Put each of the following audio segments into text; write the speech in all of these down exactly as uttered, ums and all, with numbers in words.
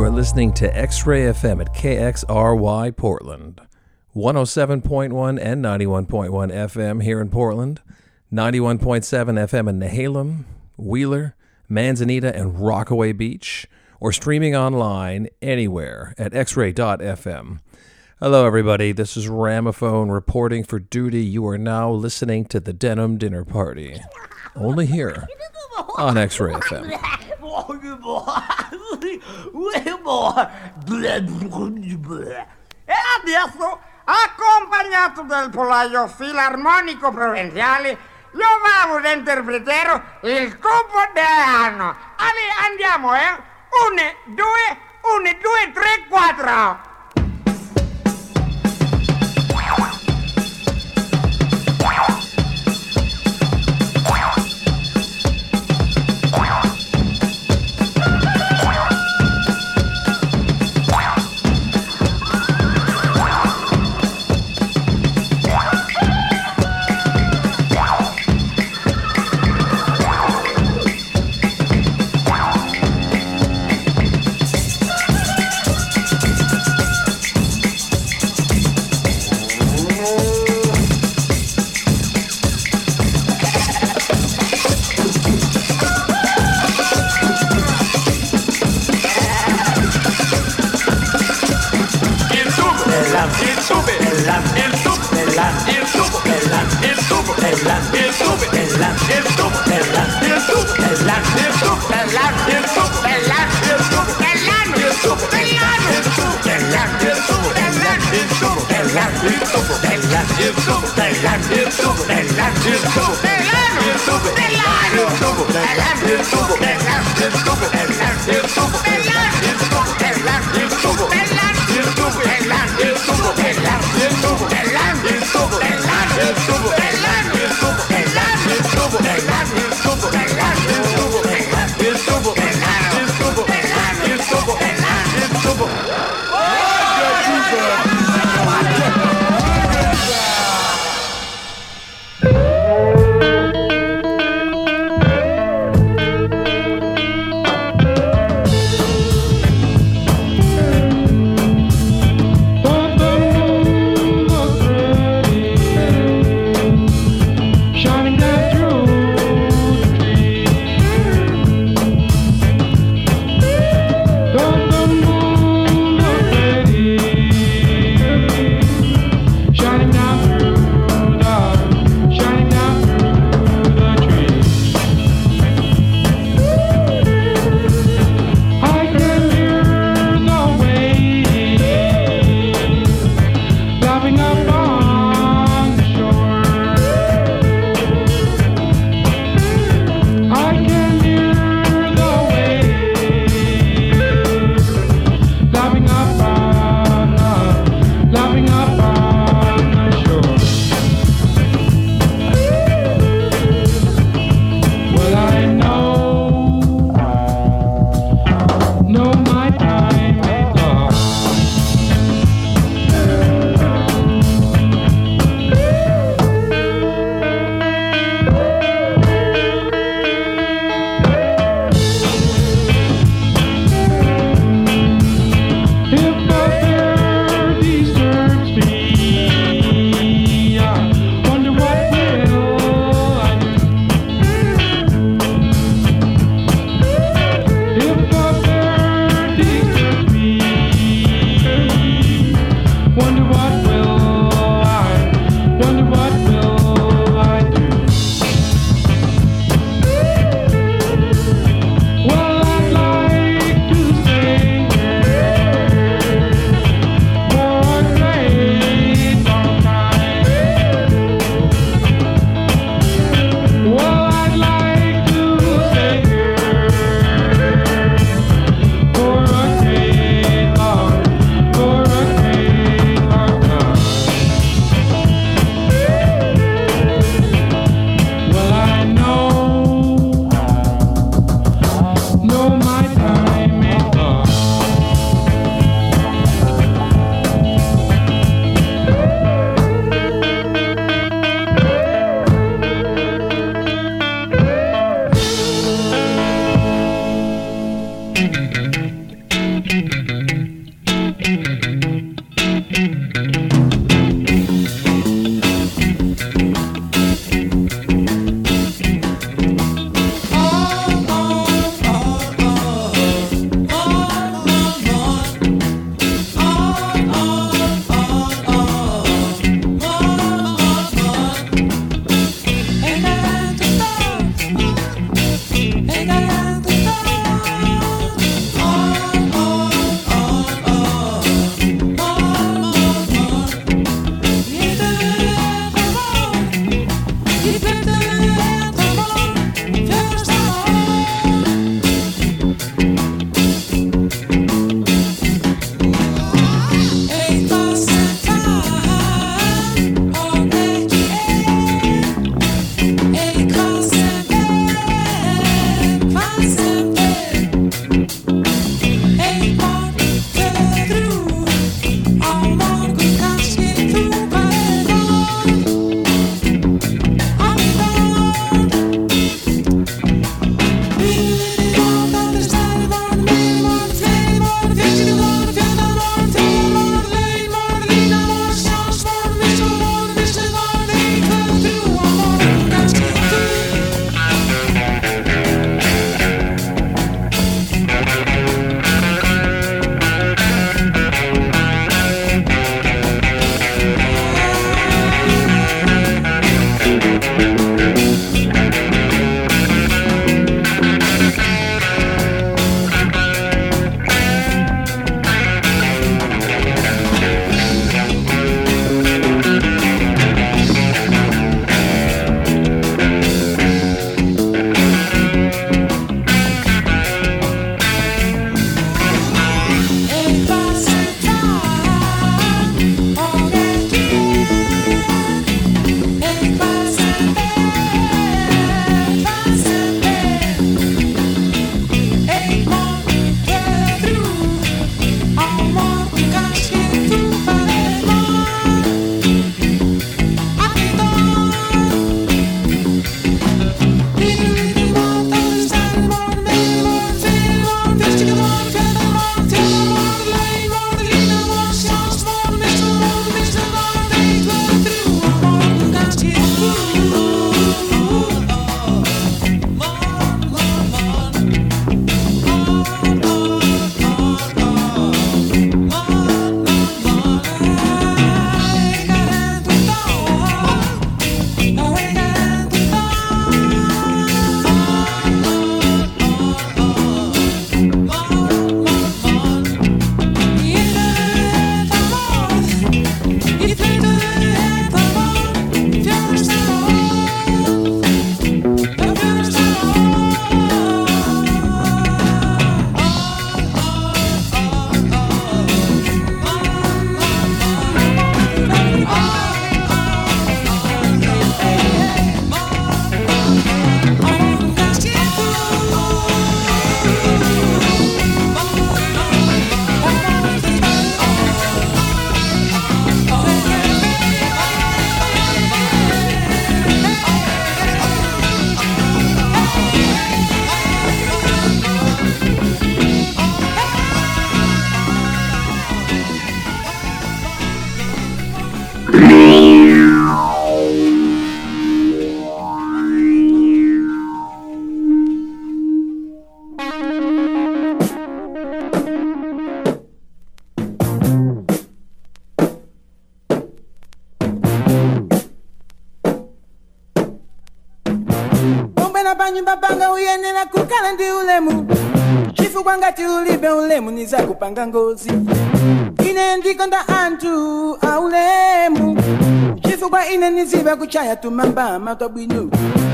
are listening to X-Ray F M at K X R Y Portland, one oh seven point one and ninety-one point one F M here in Portland, ninety-one point seven F M in Nehalem, Wheeler, Manzanita, and Rockaway Beach, or streaming online anywhere at x ray dot f m. Hello, everybody. This is Ramophone reporting for duty. You are now listening to the Denim Dinner Party, only here on X-Ray F M. E adesso, accompagnato dal Polaio Filarmonico Provinciale, io vado ad interpretare il compleanno. Allora, andiamo, eh? Uno, due, uno, due, tre, quattro. Babanga uyenera kukala ndi ulemu chifukwa ngati ulibe ulemu niza kupanga ngozi. Ine ndikonda anthu a ulemu chifukwa ine niziba kuchaya tumamba matwa bwino.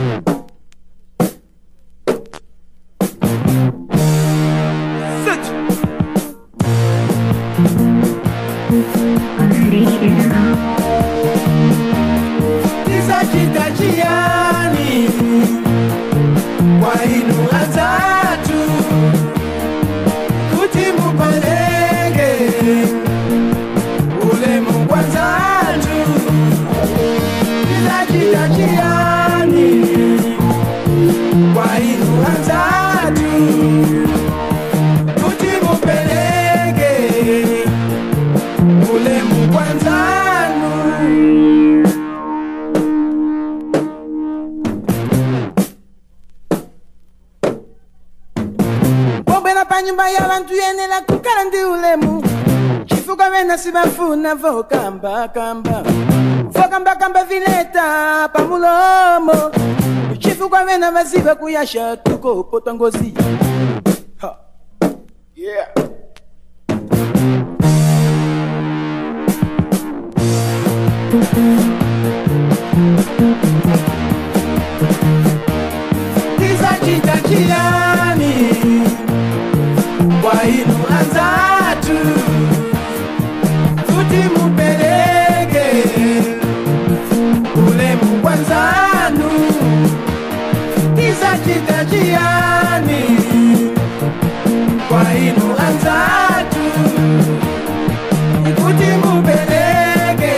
Tisachita chiyani kwa inu atatu kuti mupalenge ulemu kwa tatu. Tisachita chiyani kwa inu atatu kuti mupeleke ulemu kwa tatu. Nyumba ya bantu yenera kukala ndi ulemu chifukwa vena sibafuna vokamba kamba vokamba kamba vileta pamulomo chifukwa vena vaziva kuyasha tuko pota ngozi. Ha. Yeah. Tisachita chiyani kwa inu atatu kuti mupeleke ulemu kwa tatu. Tisachita chiyani kwa inu atatu kuti mupeleke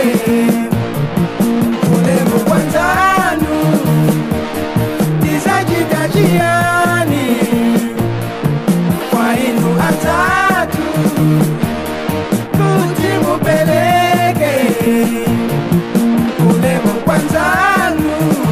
ulemu kwa tatu. Tisachita chiyani kwa inu atatu kuti mupeleke ulemu kwa tatu.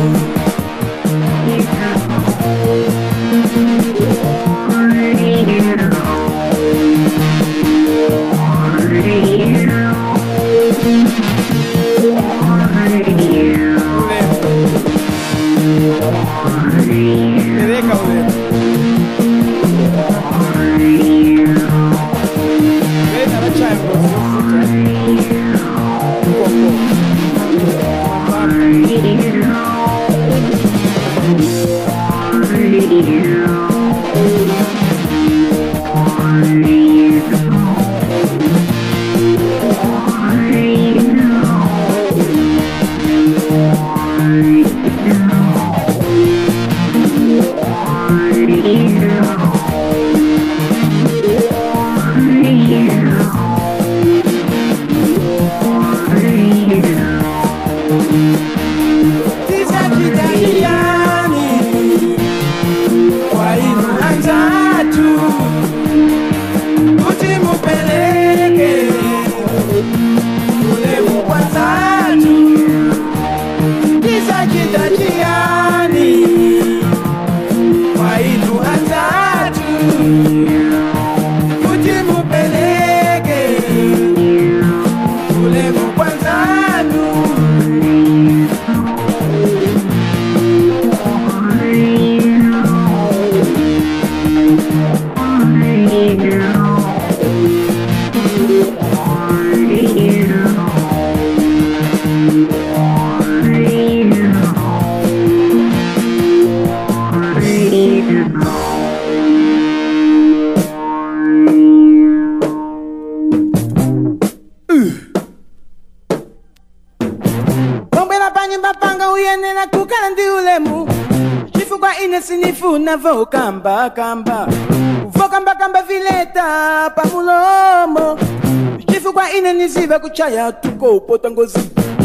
Sinifuna vokamba kamba vokamba kamba vileta pamulomo chifukwa ine niziva kuchaya tuko pota ngozi.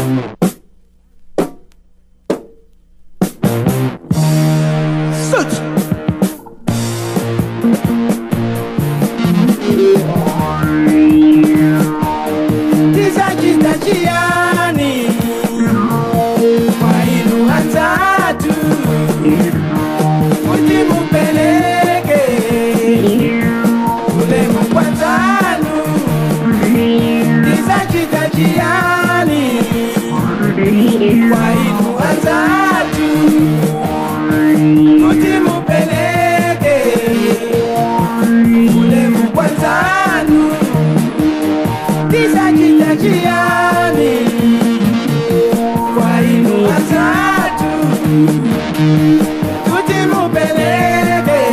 Such tisachita chiyani utimupeleke ule mkwatanu tisachitajiani kwa inu watatu utimupeleke ule mkwatanu tisachitajiani kwa inu watatu utimupeleke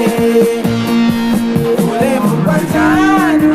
ule mkwatanu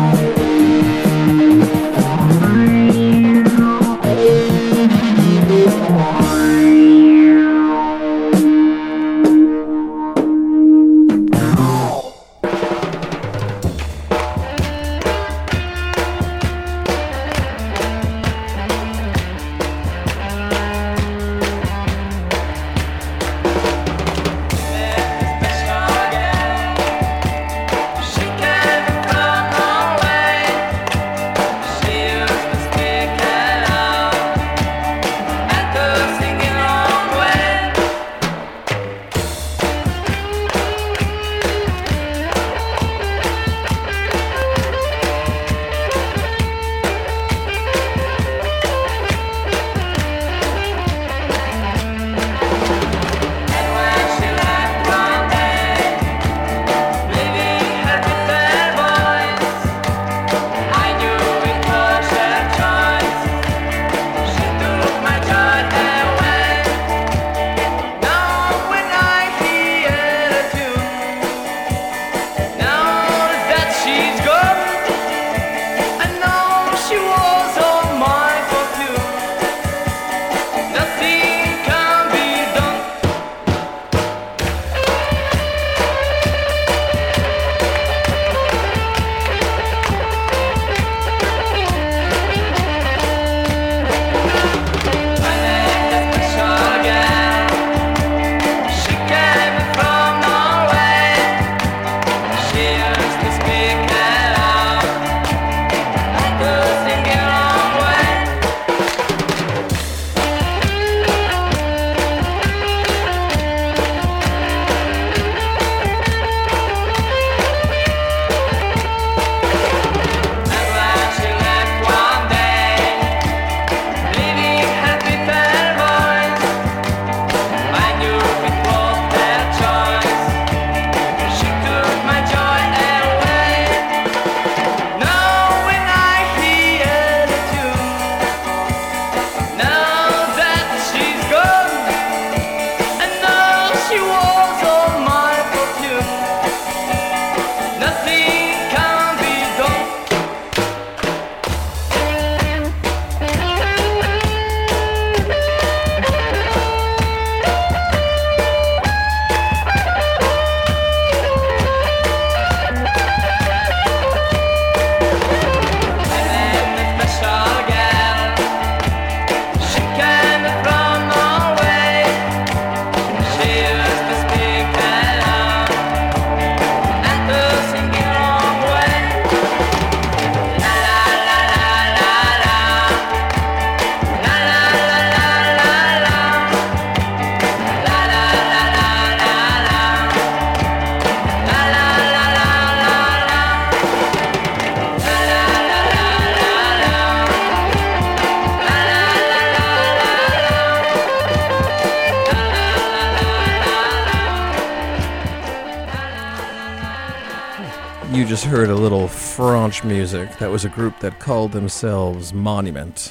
You just heard a little French music. That was a group that called themselves Monument.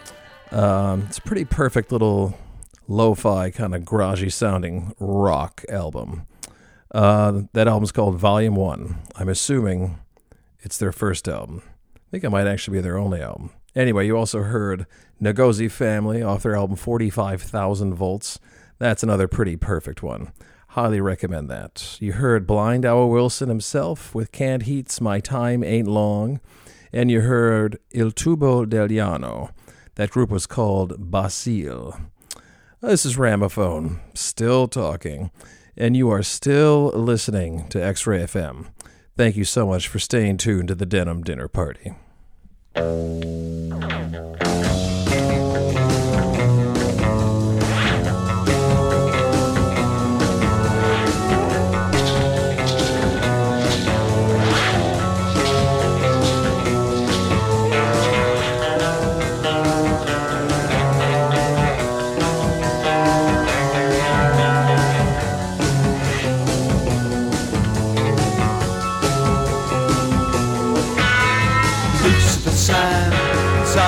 Um, it's a pretty perfect little lo-fi kind of garagey sounding rock album. Uh, that album's called Volume One. I'm assuming it's their first album. I think it might actually be their only album. Anyway, you also heard Ngozi Family off their album forty-five thousand Volts. That's another pretty perfect one. Highly recommend that. You heard Blind Owl Wilson himself with Canned Heat's My Time Ain't Long. And you heard Il Tubo del Llano. That group was called Basil. This is Ramophone, still talking. And you are still listening to X-Ray F M. Thank you so much for staying tuned to the Denim Dinner Party.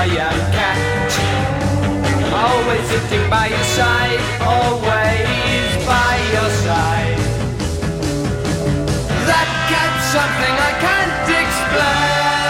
young cat, always sitting by your side, always by your side. That cat's something I can't explain.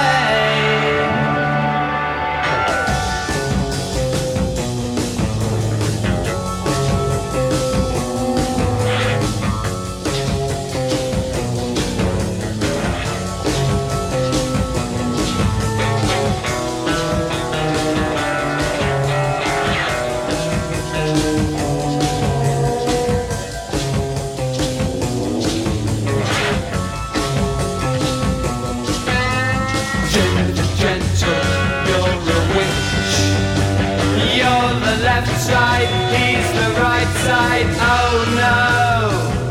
Side, he's the right side, oh no.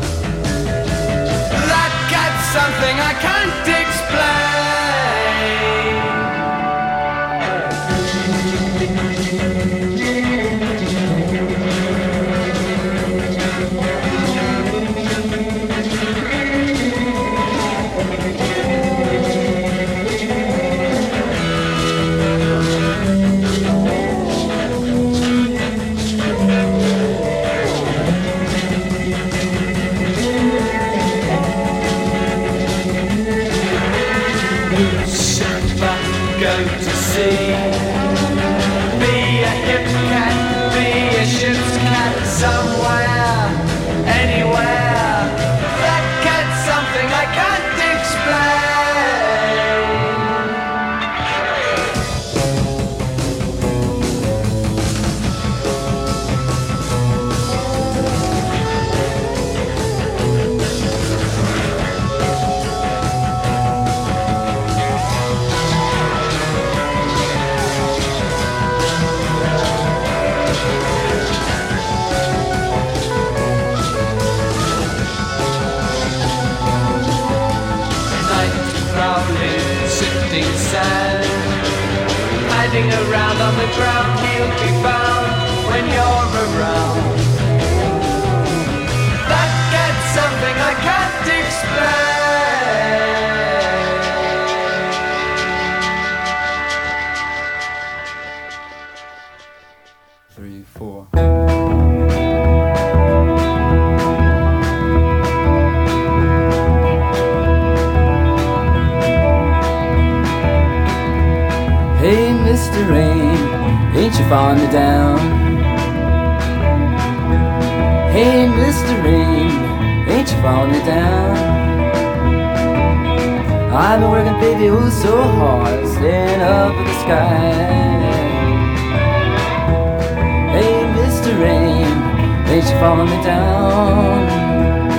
That cat's something I can't around on the ground, he'll be found when you're around. That cat's something I can't explain. Three, four. Hey, Mister Rain, ain't you falling me down? Hey, Mister Rain, ain't you falling me down? I've been working, baby, oh so hard, staying up in the sky. Hey, Mister Rain, ain't you falling me down?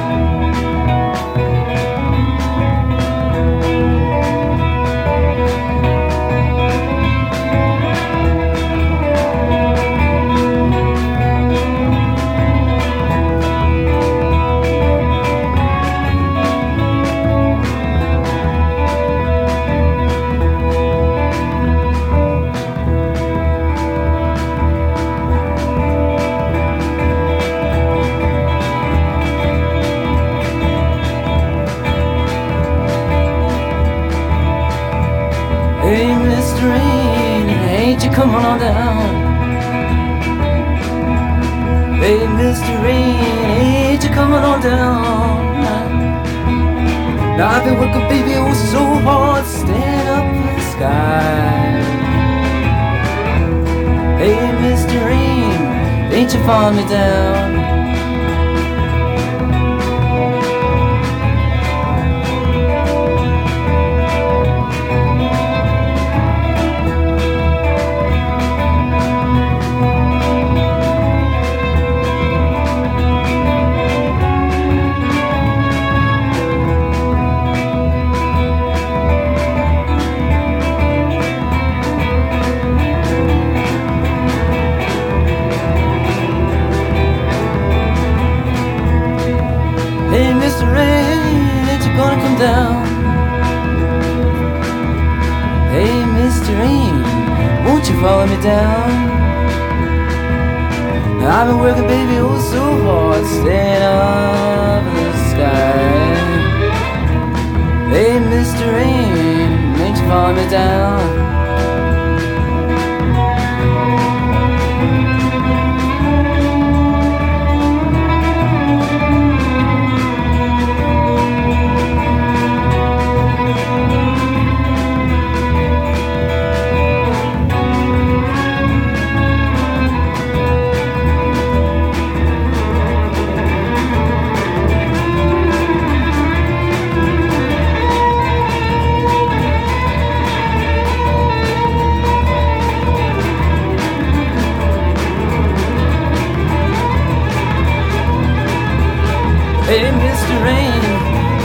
Hey, Mister Rain, ain't you coming on down? Hey, Mister Rain, ain't you coming on down? Now I've been working, baby, oh so hard, staying up in the sky. Hey, Mister Rain, ain't you falling me down? Hey, Mister Rain, ain't you gonna come down? Hey, Mister Rain, won't you follow me down? Now I've been working, baby, oh so hard, staying up in the sky. Hey, Mister Rain, ain't you follow me down?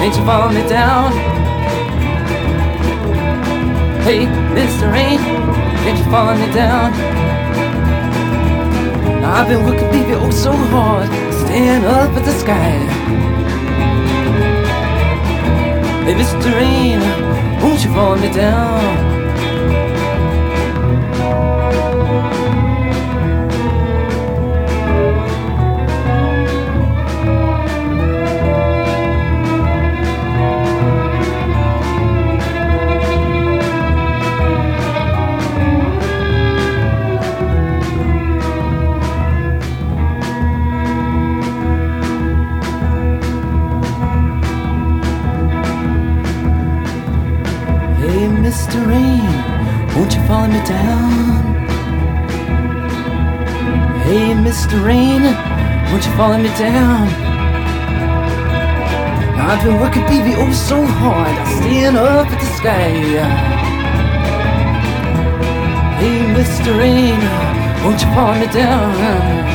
ain't you falling me down? Hey, Mister Rain, ain't you falling me down? Now I've been working, baby, oh so hard, staying up at the sky. Hey, Mister Rain, won't you fall me down? Mister Rain, won't you follow me down? Hey, Mister Rain, won't you follow me down? Now I've been working, baby, oh so hard, I'm staying up at the sky. Hey, Mister Rain, won't you follow me down?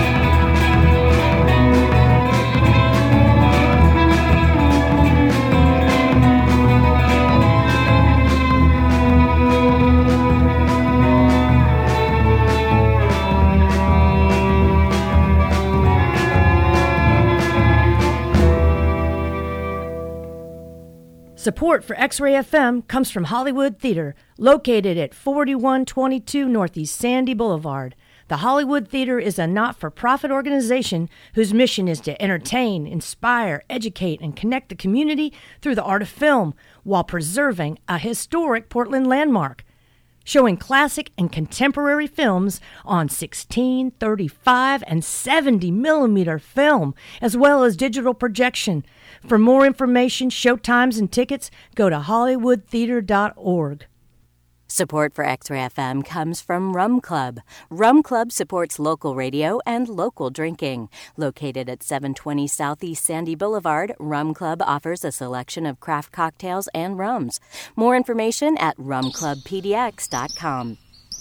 Support for X-Ray F M comes from Hollywood Theater, located at forty-one twenty-two Northeast Sandy Boulevard. The Hollywood Theater is a not-for-profit organization whose mission is to entertain, inspire, educate, and connect the community through the art of film while preserving a historic Portland landmark. Showing classic and contemporary films on sixteen, thirty-five, and seventy millimeter film, as well as digital projection. For more information, showtimes, and tickets, go to hollywood theater dot org. Support for X-Ray F M comes from Rum Club. Rum Club supports local radio and local drinking. Located at seven twenty Southeast Sandy Boulevard, Rum Club offers a selection of craft cocktails and rums. More information at rum club p d x dot com.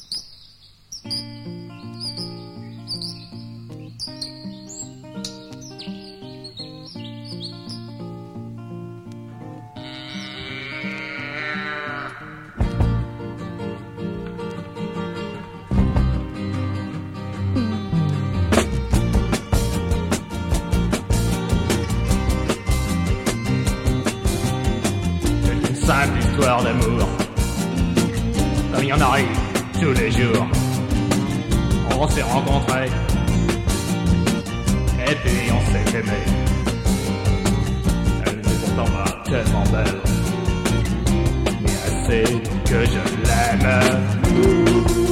Simple histoire d'amour, comme il y en arrive tous les jours. On s'est rencontrés, et puis on s'est aimé. Elle n'est pourtant pas tellement belle, mais assez que je l'aime.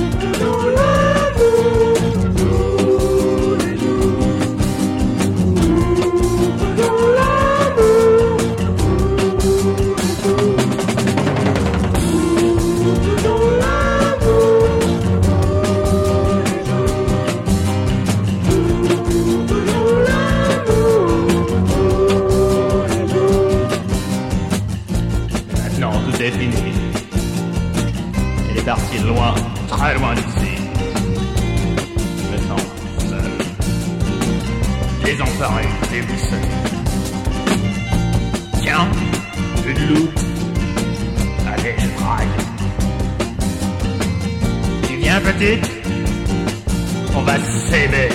C'est fini. Elle est partie loin, très loin d'ici. Je me sens seul, désemparé, déboussolé. Tiens, une loupe. Allez, je drague. Tu viens, petite? On va s'aimer.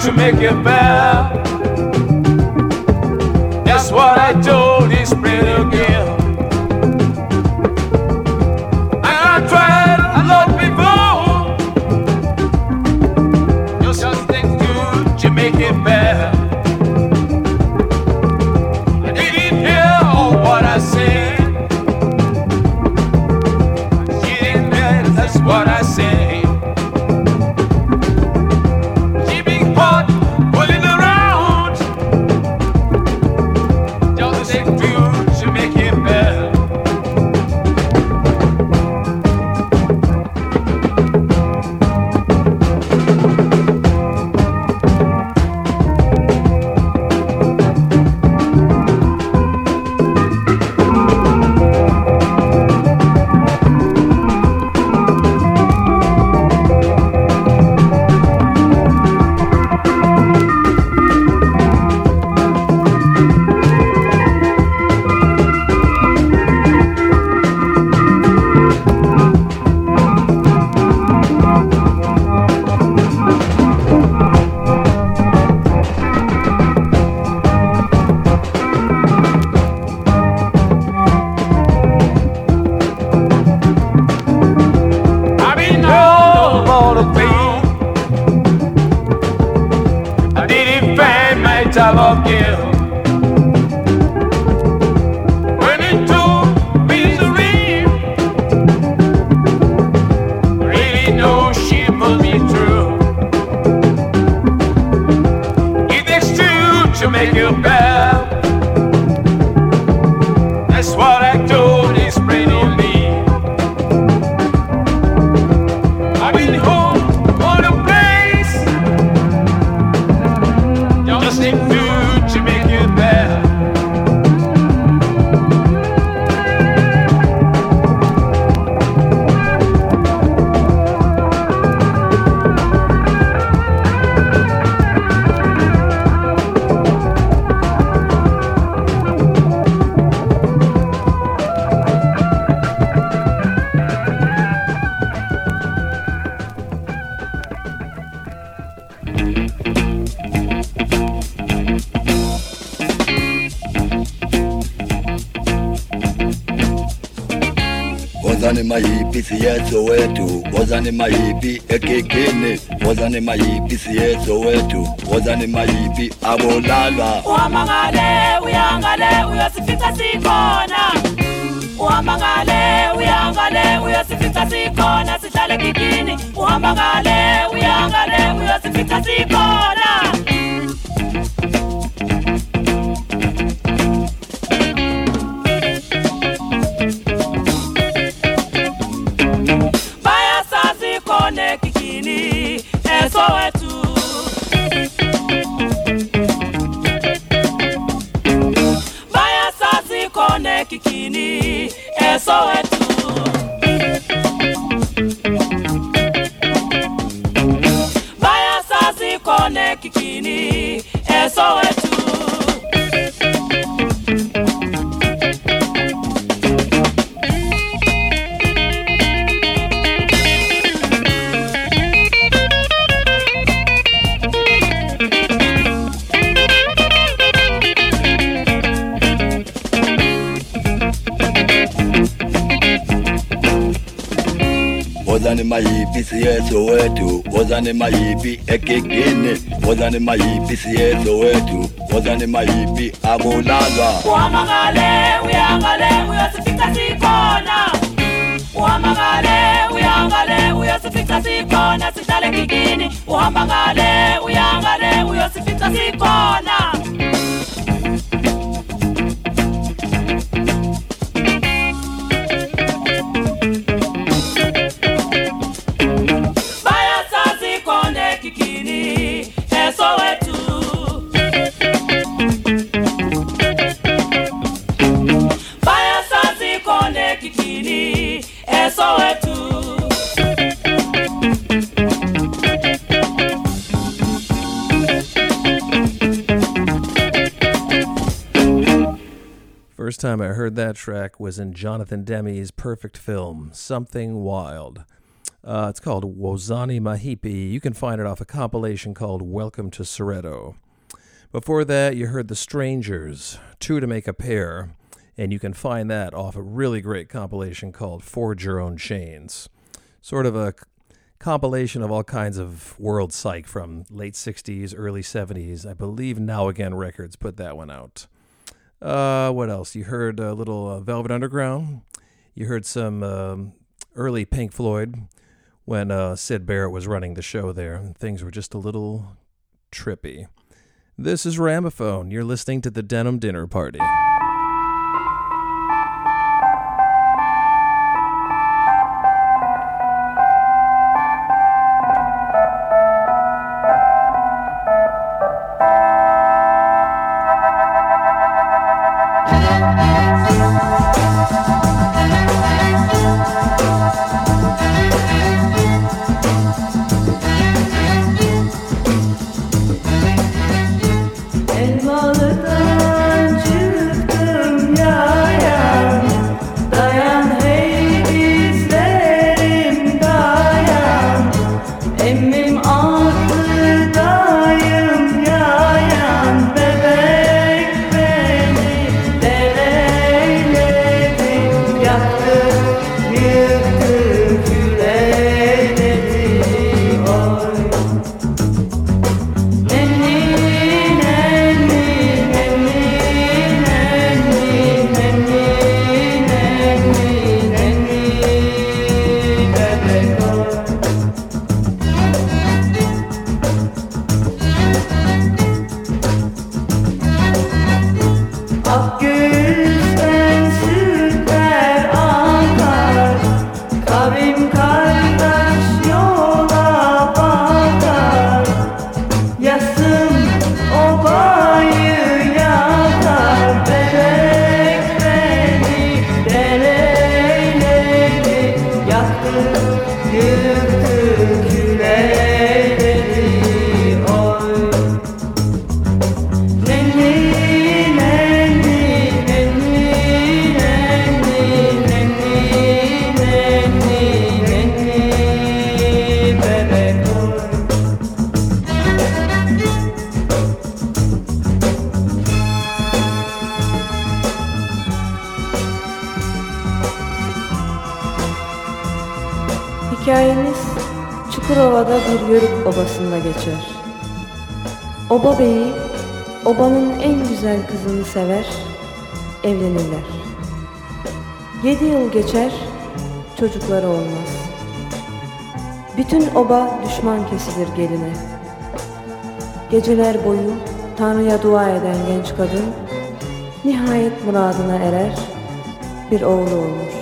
to make it better. That's what I told this pretty girl. I tried a lot before, just something good to make it better. I didn't hear all what I said. She didn't hear, that's what I said. Wazane mayipi siyeso wetu, wazane mayipi ekekene, wazane mayipi siyeso wetu, wazane mayipi abolala. Uhamangale, uyangale, uyosifika sikona. Uhamangale, uyangale, uyosifika sikona, sihlale kikini. Uhamangale, uyangale, uyosifika sikona. Kikini, eso wetu. Baya sasi kone kikini, eso wetu. Wazane mayipi siyeso wetu, wazane mayipi ekekene, wazane mayipi siyeso wetu, wazane mayipi abolala. Uhamangale, uyangale, uyosifika sikona. Uhamangale, uyangale, uyosifika sikona, sihlale kikini. Uhamangale, uyangale, uyosifika sikona. First time I heard that track was in Jonathan Demme's perfect film, Something Wild. Uh, it's called Wozani Mahipi. You can find it off a compilation called Welcome to Soreto. Before that, you heard The Strangers, Two to Make a Pair, and you can find that off a really great compilation called Forge Your Own Chains. Sort of a compilation of all kinds of world psych from late sixties, early seventies. I believe Now Again Records put that one out. Uh, what else? You heard a little uh, Velvet Underground. You heard some um, early Pink Floyd when uh, Syd Barrett was running the show there. And things were just a little trippy. This is Ramaphone. You're listening to the Denim Dinner Party. Hikayemiz Çukurova'da bir Yörük obasında geçer. Oba beyi, obanın en güzel kızını sever, evlenirler. Yedi yıl geçer, çocukları olmaz. Bütün oba düşman kesilir geline. Geceler boyu Tanrı'ya dua eden genç kadın, nihayet muradına erer, bir oğlu olur.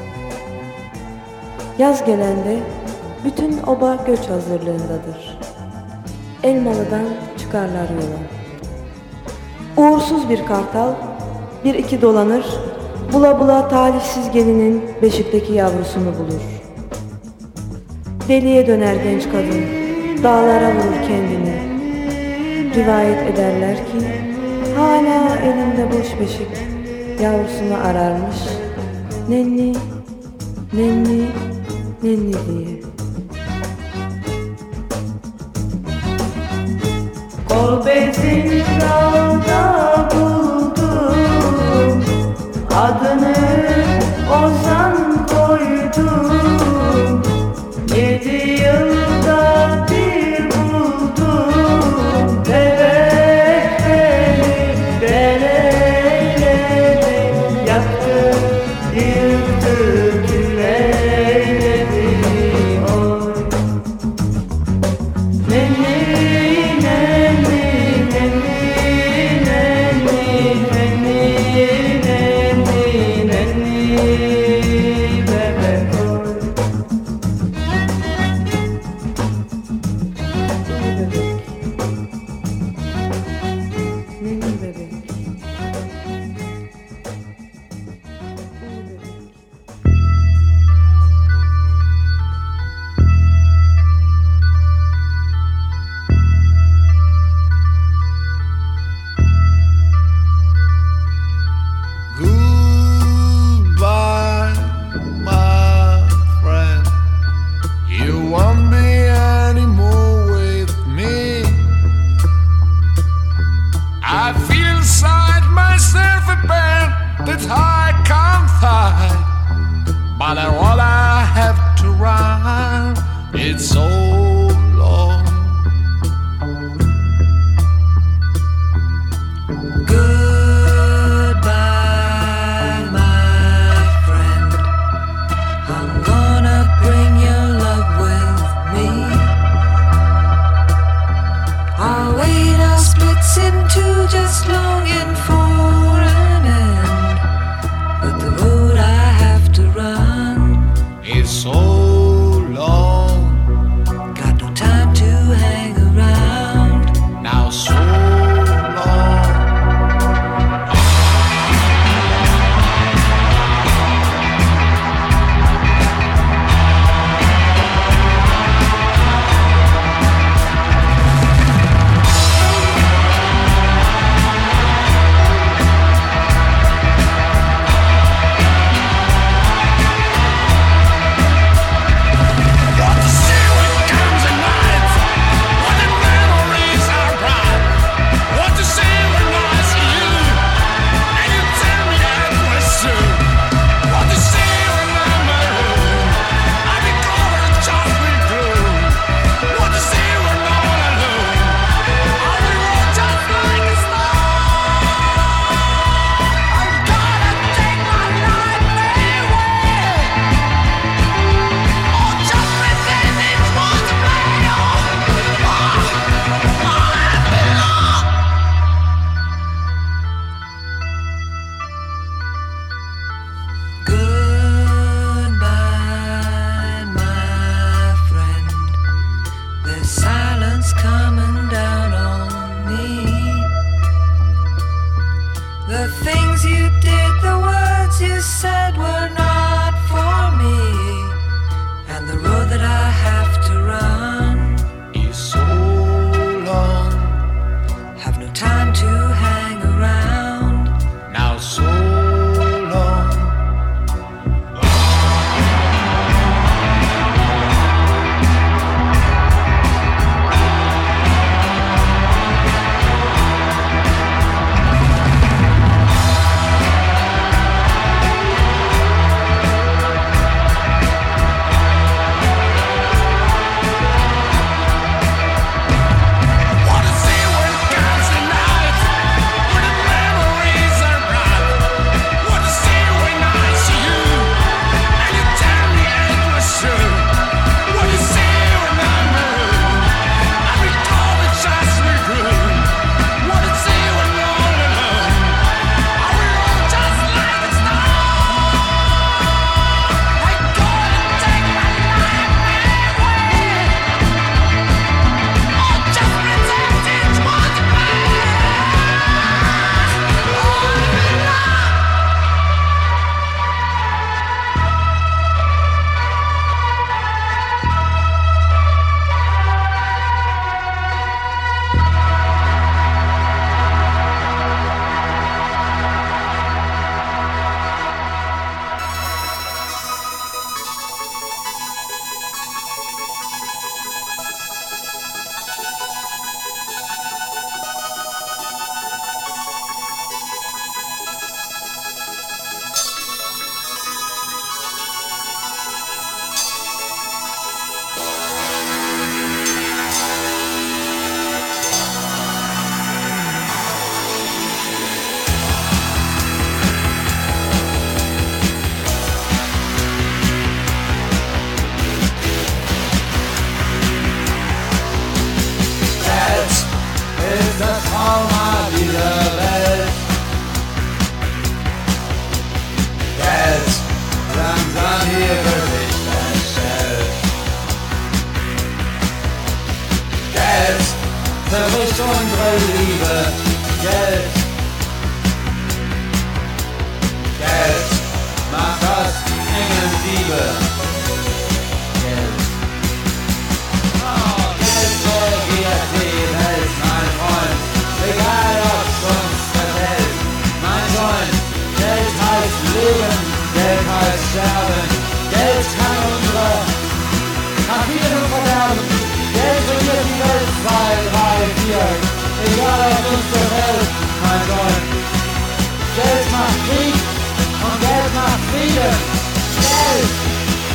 Yaz gelende bütün oba göç hazırlığındadır. Elmalı'dan çıkarlar yola. Uğursuz bir kartal bir iki dolanır, bula bula talihsiz gelinin beşikteki yavrusunu bulur. Deliye döner genç kadın, dağlara vurur kendini. Rivayet ederler ki hala elinde boş beşik yavrusunu ararmış. Nenni, nenni, nenni diye. Kolbezin dağda buldum, adını Ozan koydum. Yedi yılda bir buldum, bebek beni deneyledi, yaktı, yıktı, küleyledi. Oy nenni, nenni, nenni, nenni. It's so long. Goodbye, my friend. I'm gonna bring your love with me. Our way now splits into just longing for an end. But the road I have to run is so long. Got no time to hang around. Now so long. Goodbye, my friend. There's silence coming down on me. The things you did, the words you said were not for me. And the road that I have to run is so long. Have no time to hang around. Now so long. Verwischt unsere Liebe, Geld. Geld macht aus engen Diebe. Geld. Oh, Geld regiert die Welt, mein Freund. Egal ob's uns verfällt, mein Freund. Geld heißt Leben, Geld heißt Sterben. Geld kann unsere Kapitel verderben. Geld regiert die Welt, zwei, drei, vier. Egal ob uns gefällt, mein Freund. Geld macht Krieg und Geld macht Frieden. Geld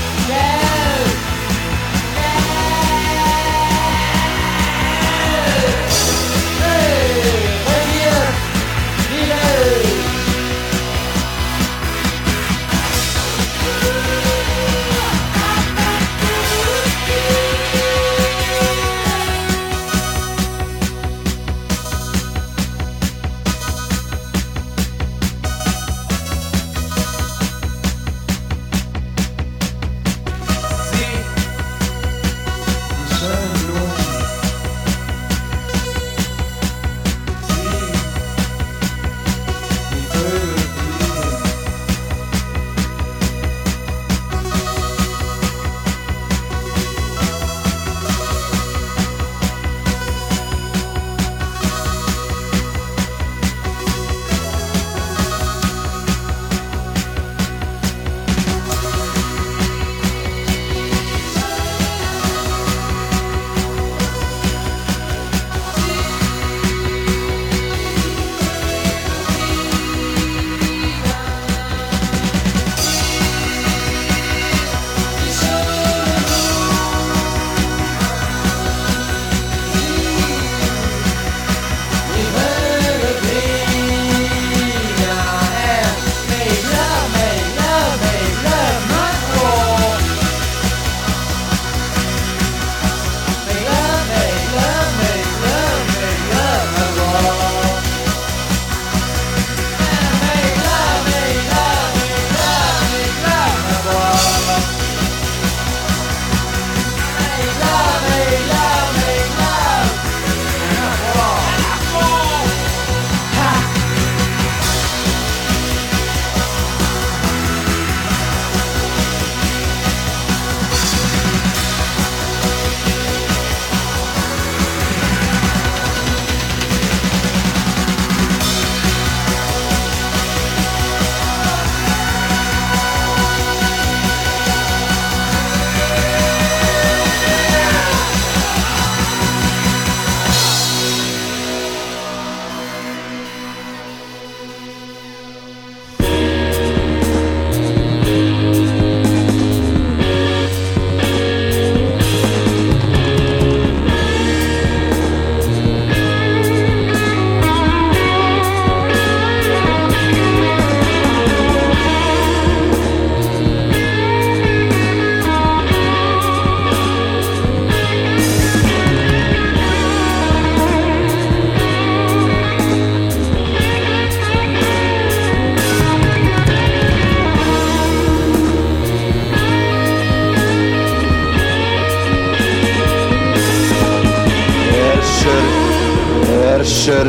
Herrscher,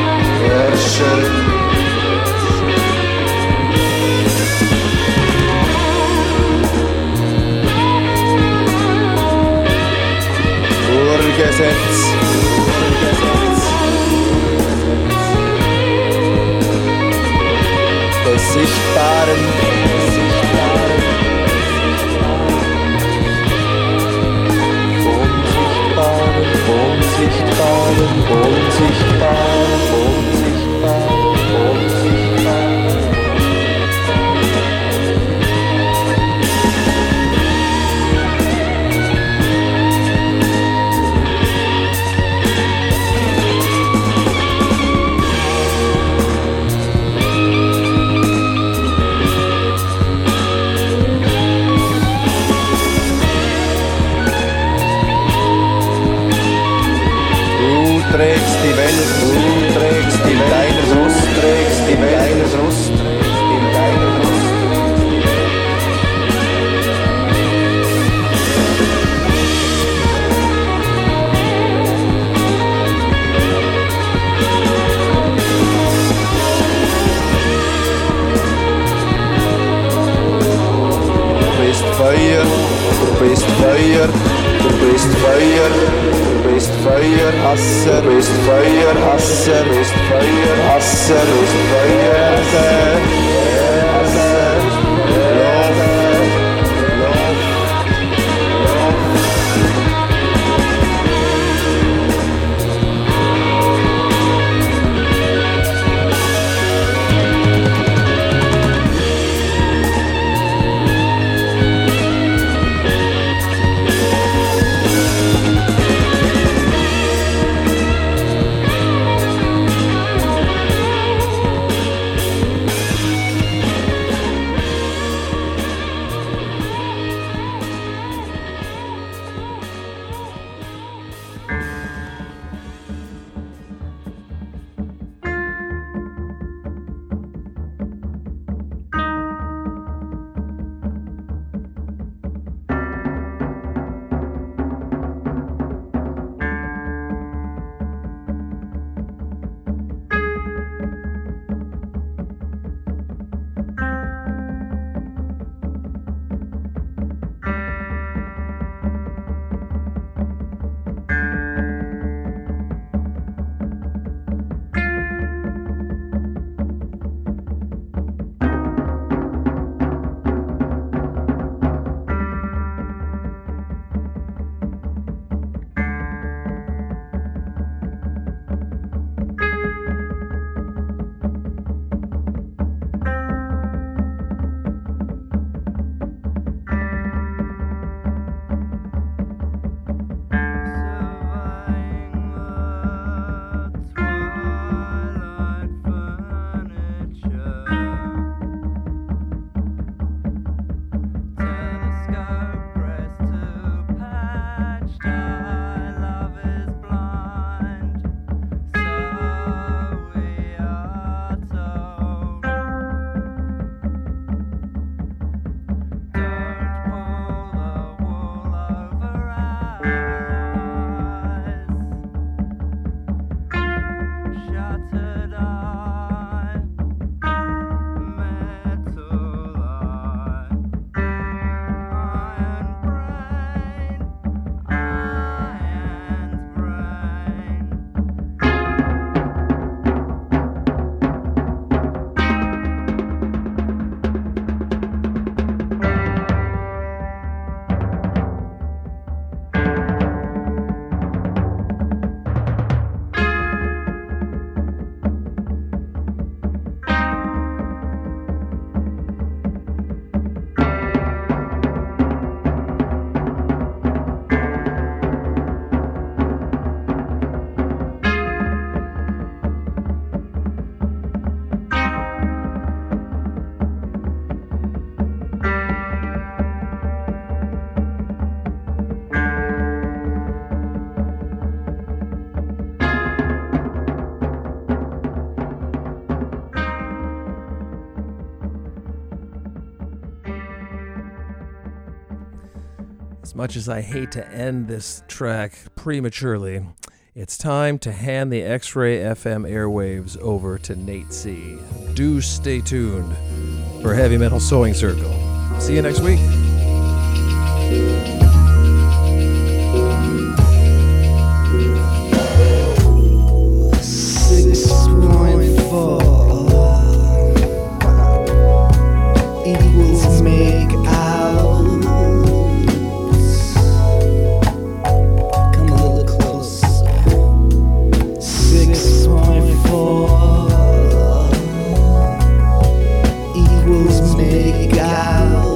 Herrscher. Urgesetz, Urgesetz. Des Sichtbaren, des Sichtbaren. Unsichtbaren, unsichtbaren, unsichtbaren, unsichtbaren. Du trägst die Welt, du trägst in deiner Brust, trägst die Welt, deiner Brust, in deiner Brust. Du bist Feuer, du bist Feuer, du bist Feuer. Du bist Feuerhasser, du bist Feuerhasser, du bist Feuerhasser, du bist Feuerhasser. As much as I hate to end this track prematurely, it's time to hand the X-Ray F M airwaves over to Nate C. Do stay tuned for Heavy Metal Sewing Circle. See you next week. six point four equals make out. Come a little closer. six point four equals make out.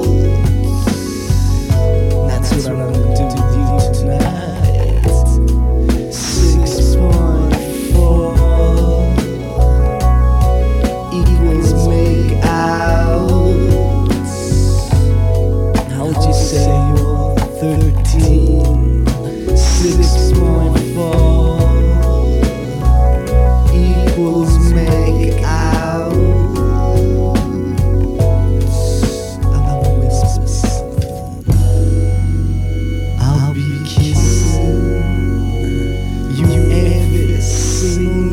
That's what I'm gonna do with you tonight. six point four equals make out. How would you say you're thirteen? six point four equals make out. And I'm gonna whisper something. I'll be kissing you every single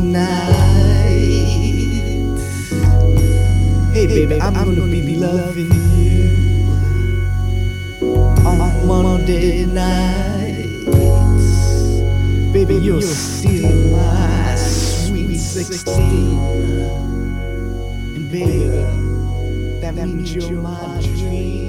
night. Hey baby, I'm gonna be loving you on Monday nights. Baby, you're still my sweet sixteen. And baby, that means you're my dream.